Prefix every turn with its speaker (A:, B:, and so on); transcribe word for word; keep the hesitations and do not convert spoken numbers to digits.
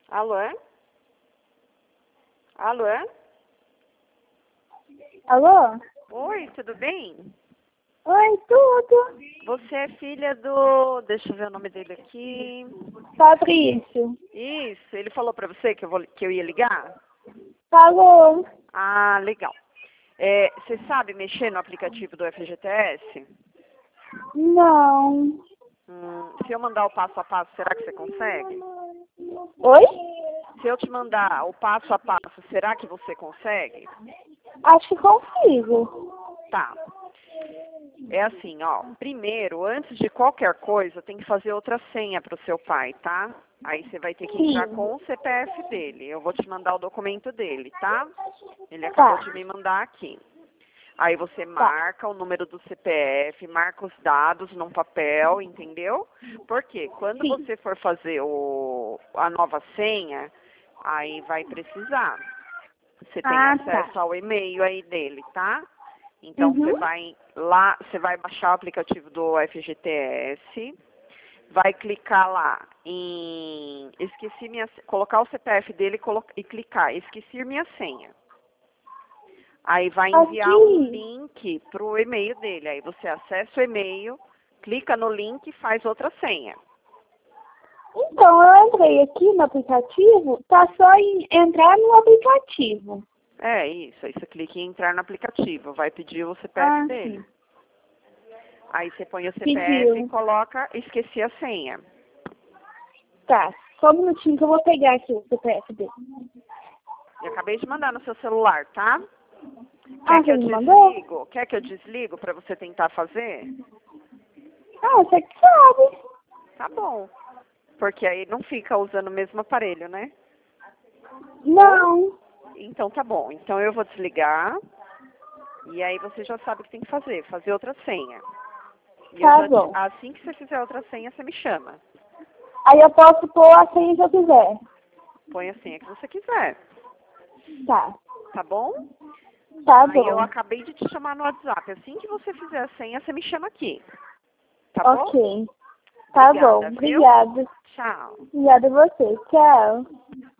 A: Alô? Alô?
B: Alô?
A: Oi, tudo bem?
B: Oi, tudo.
A: Você é filha do... Deixa eu ver o nome dele aqui.
B: Fabrício.
A: Isso, ele falou pra você que eu, vou... que eu ia ligar?
B: Falou.
A: Ah, legal. É, você sabe mexer no aplicativo do F G T S?
B: Não.
A: Hum, se eu mandar o passo a passo, será que você consegue?
B: Oi?
A: Se eu te mandar o passo a passo, será que você consegue?
B: Acho que consigo.
A: Tá. É assim, ó. Primeiro, antes de qualquer coisa, tem que fazer outra senha para o seu pai, tá? Aí você vai ter que entrar
B: Sim.
A: com o C P F dele. Eu vou te mandar o documento dele, tá? Ele acabou
B: Tá.
A: de me mandar aqui. Aí você
B: Tá.
A: marca o número do C P F, marca os dados num papel, entendeu? Porque quando
B: Sim.
A: você for fazer o, a nova senha, aí vai precisar. Você tem
B: Ah,
A: acesso
B: tá.
A: ao e-mail aí dele, tá? Então você
B: Uhum.
A: vai lá, você vai baixar o aplicativo do F G T S, vai clicar lá em esqueci minha, colocar o C P F dele e, colo- e clicar esqueci minha senha. Aí vai enviar um
B: Aqui.
A: link para o e-mail dele. Aí você acessa o e-mail, clica no link e faz outra senha.
B: Então, eu entrei aqui no aplicativo. Tá só em entrar no aplicativo.
A: É isso, aí você clica em entrar no aplicativo, vai pedir o C P F
B: Ah,
A: dele.
B: sim.
A: Aí você põe o C P F e
B: Pediu.
A: coloca esqueci a senha.
B: Tá. Só um minutinho que eu vou pegar aqui o C P F dele.
A: Eu acabei de mandar no seu celular, tá?
B: Ah,
A: Quer que
B: você
A: eu
B: me mandou?
A: desligo? Quer que eu desligo para você tentar fazer?
B: Ah, você que sabe.
A: Tá bom. Porque aí não fica usando o mesmo aparelho, né?
B: Não.
A: Então tá bom. Então eu vou desligar. E aí você já sabe o que tem que fazer. Fazer outra senha. E eu
B: Tá
A: já te-
B: bom.
A: assim que você fizer outra senha, você me chama.
B: Aí eu posso pôr a senha que eu quiser.
A: Põe a senha que você quiser.
B: Tá.
A: Tá bom?
B: Tá
A: Aí eu
B: bom.
A: acabei de te chamar no WhatsApp. Assim que você fizer a senha, você me chama aqui. Tá bom?
B: Ok. Tá bom.
A: Obrigada, viu?
B: Obrigada.
A: Tchau.
B: Obrigada a você. Tchau.